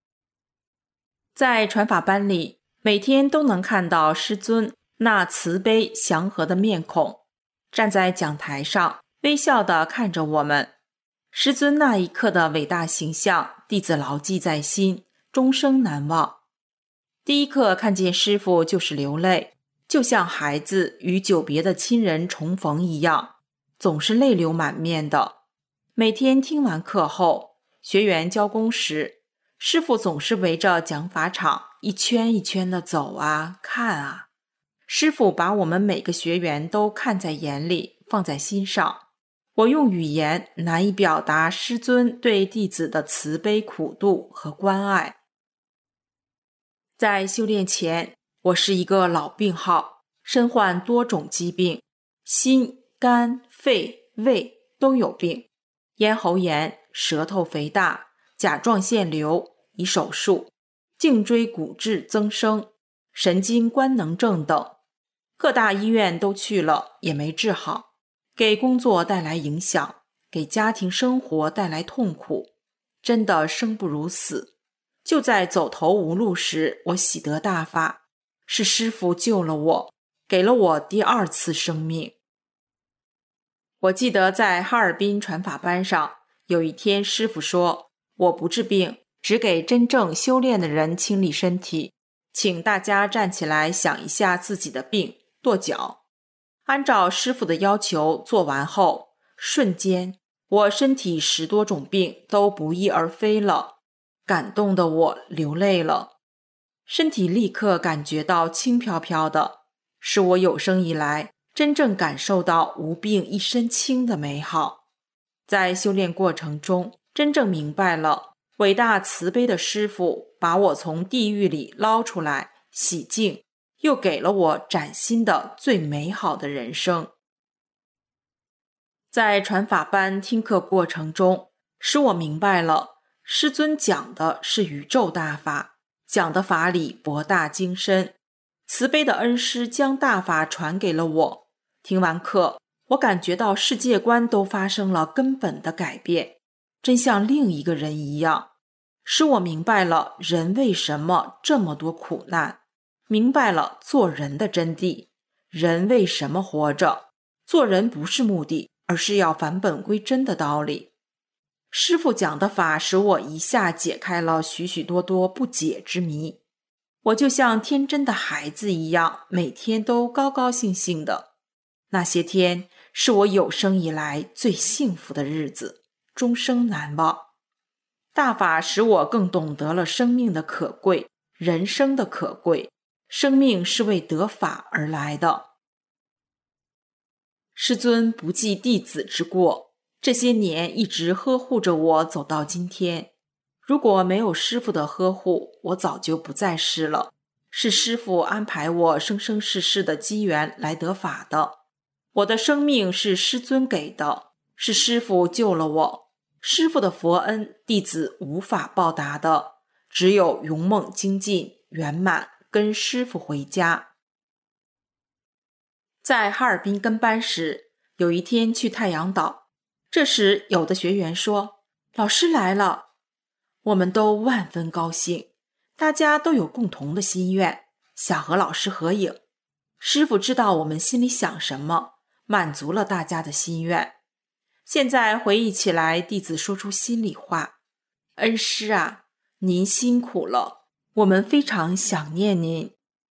在传法班里，每天都能看到师尊那慈悲祥和的面孔，站在讲台上微笑地看着我们。师尊那一刻的伟大形象，弟子牢记在心，终生难忘。第一课看见师父就是流泪，就像孩子与久别的亲人重逢一样，总是泪流满面的。每天听完课后，学员交功时，师父总是围着讲法场一圈一圈地走啊看啊。师父把我们每个学员都看在眼里，放在心上。我用语言难以表达师尊对弟子的慈悲苦度和关爱。在修炼前，我是一个老病号，身患多种疾病，心、肝、肺、胃都有病，咽喉炎、舌头肥大、甲状腺瘤已手术，颈椎骨质增生、神经官能症等，各大医院都去了，也没治好，给工作带来影响，给家庭生活带来痛苦，真的生不如死。就在走投无路时，我喜得大法，是师父救了我，给了我第二次生命。我记得在哈尔滨传法班上，有一天师父说，我不治病，只给真正修炼的人清理身体，请大家站起来想一下自己的病，跺脚。按照师父的要求做完后，瞬间我身体十多种病都不翼而飞了，感动的我流泪了，身体立刻感觉到轻飘飘的。 是我有生以来真正感受到无病一身轻的美好。在修炼过程中，真正明白了伟大慈悲的师父把我从地狱里捞出来，洗净，又给了我崭新的最美好的人生。在传法班听课过程中，使我明白了师尊讲的是宇宙大法，讲的法理博大精深，慈悲的恩师将大法传给了我。听完课，我感觉到世界观都发生了根本的改变，真像另一个人一样，使我明白了人为什么这么多苦难，明白了做人的真谛，人为什么活着，做人不是目的，而是要返本归真的道理。师父讲的法使我一下解开了许许多多不解之谜，我就像天真的孩子一样，每天都高高兴兴的。那些天是我有生以来最幸福的日子，终生难忘。大法使我更懂得了生命的可贵，人生的可贵，生命是为得法而来的。师尊不计弟子之过，这些年一直呵护着我走到今天。如果没有师父的呵护，我早就不在世了。是师父安排我生生世世的机缘来得法的。我的生命是师尊给的，是师父救了我。师父的佛恩，弟子无法报答的，只有勇猛精进，圆满跟师父回家。在哈尔滨跟班时，有一天去太阳岛，这时有的学员说，老师来了。我们都万分高兴，大家都有共同的心愿，想和老师合影。师父知道我们心里想什么，满足了大家的心愿。现在回忆起来，弟子说出心里话，恩师啊，您辛苦了，我们非常想念您。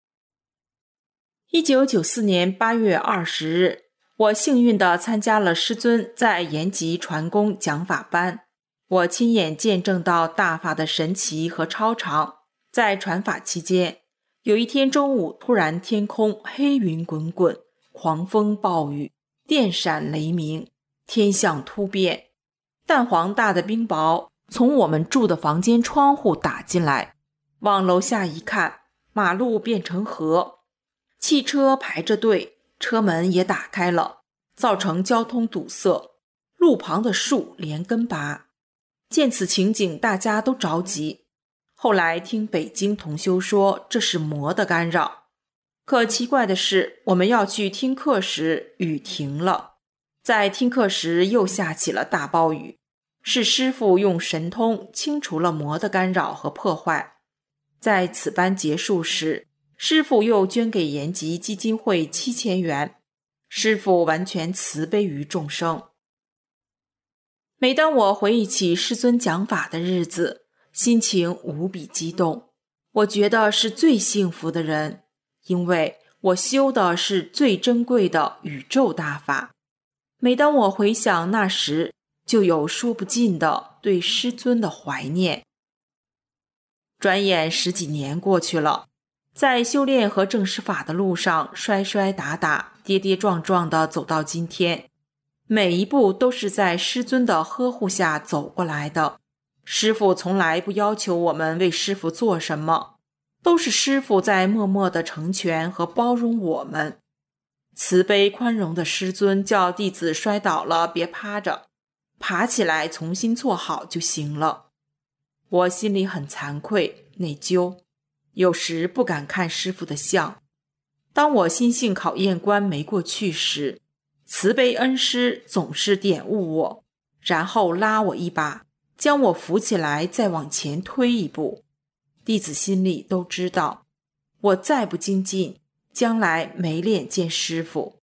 一九九四年八月二十日，我幸运地参加了师尊在延吉传功讲法班，我亲眼见证到大法的神奇和超常。在传法期间，有一天中午，突然天空黑云滚滚，狂风暴雨，电闪雷鸣，天象突变，蛋黄大的冰雹从我们住的房间窗户打进来，往楼下一看，马路变成河，汽车排着队，车门也打开了，造成交通堵塞，路旁的树连根拔。见此情景，大家都着急。后来听北京同修说，这是魔的干扰。可奇怪的是，我们要去听课时，雨停了。在听课时又下起了大暴雨，是师父用神通清除了魔的干扰和破坏。在此班结束时，师父又捐给延吉基金会七千元。师父完全慈悲于众生。每当我回忆起师尊讲法的日子，心情无比激动。我觉得是最幸福的人，因为我修的是最珍贵的宇宙大法。每当我回想那时，就有说不尽的对师尊的怀念。转眼十几年过去了，在修炼和证实法的路上，摔摔打打，跌跌撞撞地走到今天，每一步都是在师尊的呵护下走过来的。师父从来不要求我们为师父做什么，都是师父在默默地成全和包容我们。慈悲宽容的师尊叫弟子摔倒了别趴着，爬起来重新做好就行了。我心里很惭愧内疚，有时不敢看师父的像。当我心性考验关没过去时，慈悲恩师总是点悟我，然后拉我一把，将我扶起来，再往前推一步。弟子心里都知道，我再不精进，将来没脸见师父。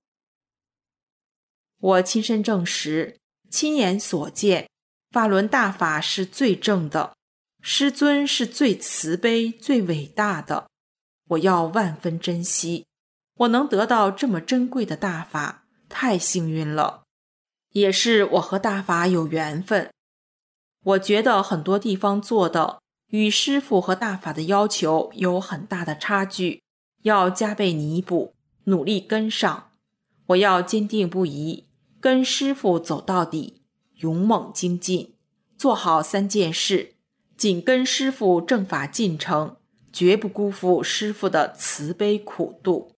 我亲身证实，亲眼所见，法轮大法是最正的，师尊是最慈悲最伟大的，我要万分珍惜。我能得到这么珍贵的大法，太幸运了，也是我和大法有缘分。我觉得很多地方做的与师父和大法的要求有很大的差距，要加倍弥补， 努力跟上。我要坚定不移，跟师父走到底，勇猛精进，做好三件事，紧跟师父正法进程，绝不辜负师父的慈悲苦度。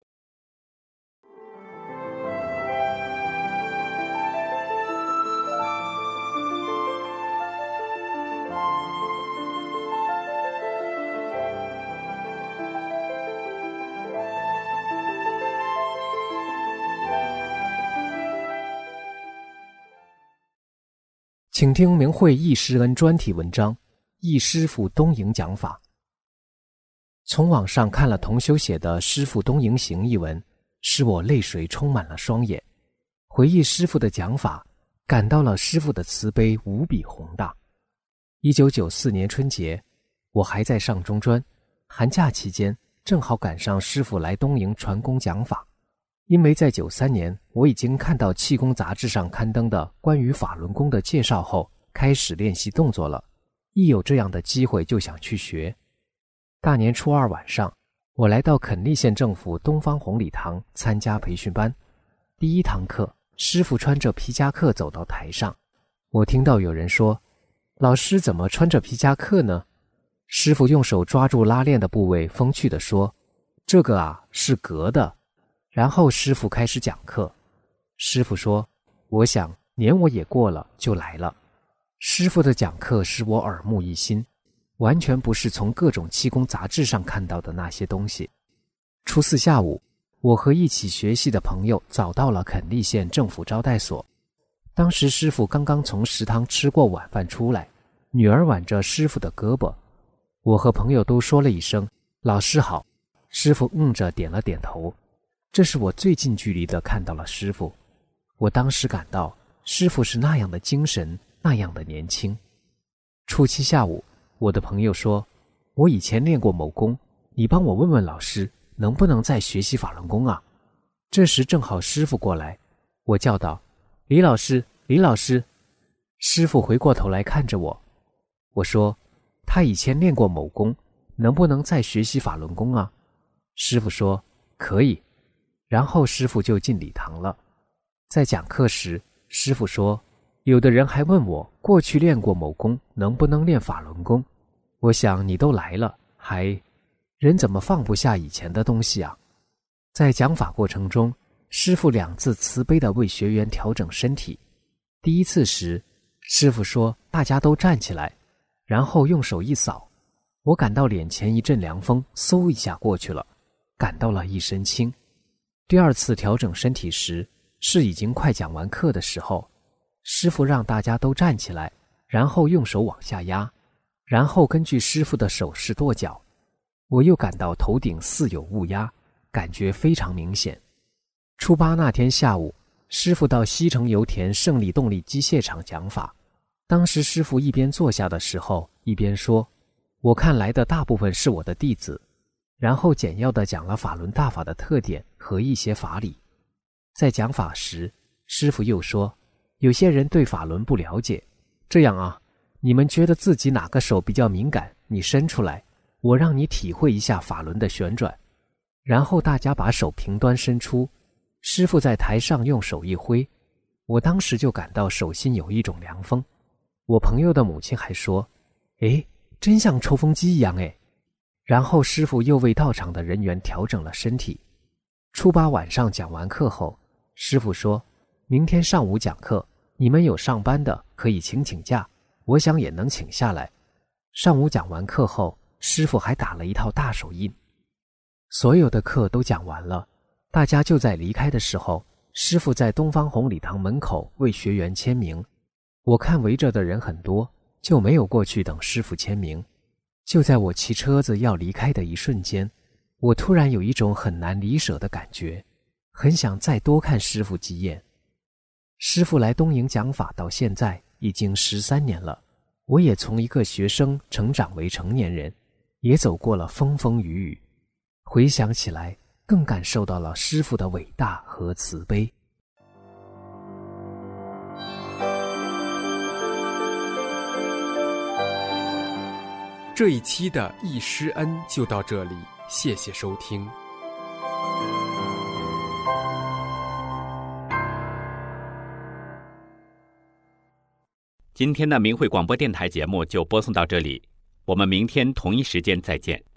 请听明慧易师恩专题文章《易师傅东瀛讲法》。从网上看了同修写的《师傅东瀛行》一文，使我泪水充满了双眼。回忆师傅的讲法，感到了师傅的慈悲无比宏大。一九九四年春节，我还在上中专，寒假期间正好赶上师傅来东瀛传功讲法。因为在九三年我已经看到气功杂志上刊登的关于法轮功的介绍后，开始练习动作了，一有这样的机会就想去学。大年初二晚上，我来到垦利县政府东方红礼堂参加培训班。第一堂课，师傅穿着皮夹克走到台上，我听到有人说：“老师怎么穿着皮夹克呢？”师傅用手抓住拉链的部位，风趣地说：“这个啊，是革的。”然后师傅开始讲课。师傅说：“我想年我也过了，就来了。”师傅的讲课使我耳目一新，完全不是从各种气功杂志上看到的那些东西。初四下午，我和一起学习的朋友早到了垦利县政府招待所。当时师傅刚刚从食堂吃过晚饭出来，女儿挽着师傅的胳膊。我和朋友都说了一声“老师好”，师傅嗯着点了点头。这是我最近距离地看到了师傅，我当时感到师傅是那样的精神，那样的年轻。初七下午，我的朋友说：“我以前练过某功，你帮我问问老师，能不能再学习法轮功啊？”这时正好师傅过来，我叫道：“李老师，李老师！”师傅回过头来看着我，我说：“他以前练过某功，能不能再学习法轮功啊？”师傅说：“可以。”然后师傅就进礼堂了。在讲课时，师傅说：“有的人还问我过去练过某功，能不能练法轮功？我想你都来了，还……人怎么放不下以前的东西啊？”在讲法过程中，师傅两次慈悲地为学员调整身体。第一次时，师傅说大家都站起来，然后用手一扫，我感到脸前一阵凉风，嗖一下过去了，感到了一身轻。第二次调整身体时，是已经快讲完课的时候，师傅让大家都站起来，然后用手往下压，然后根据师傅的手势跺脚。我又感到头顶似有雾压，感觉非常明显。初八那天下午，师傅到西城油田胜利动力机械厂讲法。当时师傅一边坐下的时候，一边说：“我看来的大部分是我的弟子。”然后简要地讲了法轮大法的特点和一些法理。在讲法时，师父又说：“有些人对法轮不了解，这样啊，你们觉得自己哪个手比较敏感，你伸出来，我让你体会一下法轮的旋转。”然后大家把手平端伸出，师父在台上用手一挥，我当时就感到手心有一种凉风。我朋友的母亲还说：“诶，真像抽风机一样诶。”然后师父又为到场的人员调整了身体。初八晚上讲完课后，师父说：“明天上午讲课，你们有上班的可以请请假，我想也能请下来。”上午讲完课后，师父还打了一套大手印。所有的课都讲完了，大家就在离开的时候，师父在东方红礼堂门口为学员签名。我看围着的人很多，就没有过去等师父签名。就在我骑车子要离开的一瞬间，我突然有一种很难离舍的感觉，很想再多看师父几眼。师父来东瀛讲法到现在已经十三年了，我也从一个学生成长为成年人，也走过了风风雨雨。回想起来，更感受到了师父的伟大和慈悲。 这一期的易师恩就到这里，谢谢收听。 今天的明慧广播电台节目就播送到这里，我们明天同一时间再见。